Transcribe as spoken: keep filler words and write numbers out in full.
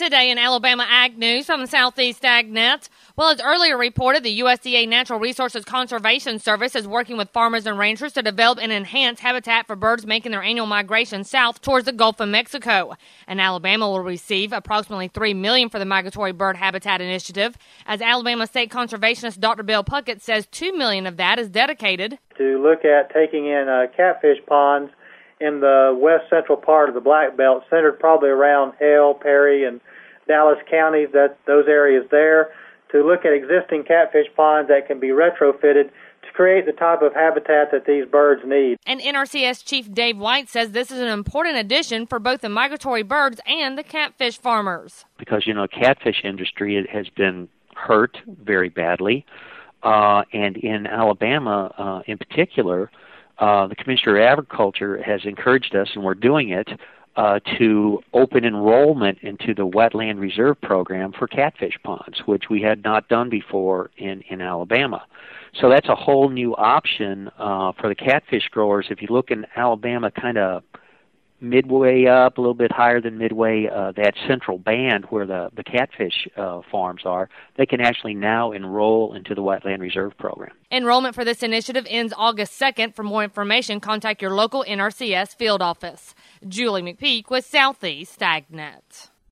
Today in Alabama Ag News from the Southeast AgNet. Well, as earlier reported, the U S D A Natural Resources Conservation Service is working with farmers and ranchers to develop and enhance habitat for birds making their annual migration south towards the Gulf of Mexico. And Alabama will receive approximately three million dollars for the Migratory Bird Habitat Initiative. As Alabama State Conservationist Doctor Bill Puckett says, two million dollars of that is dedicated to look at taking in uh, catfish ponds in the west central part of the Black Belt, centered probably around Hale, Perry, and Dallas counties, that those areas there, to look at existing catfish ponds that can be retrofitted to create the type of habitat that these birds need. And N R C S Chief Dave White says this is an important addition for both the migratory birds and the catfish farmers. Because, you know, catfish industry has been hurt very badly, uh, and in Alabama uh, in particular, Uh, the Commissioner of Agriculture has encouraged us, and we're doing it, uh, to open enrollment into the Wetland Reserve Program for catfish ponds, which we had not done before in, in Alabama. So that's a whole new option uh, for the catfish growers. If you look in Alabama, kind of midway up, a little bit higher than midway, uh, that central band where the, the catfish uh, farms are, they can actually now enroll into the Wetland Reserve Program. Enrollment for this initiative ends August second. For more information, contact your local N R C S field office. Julie McPeak with Southeast AgNet.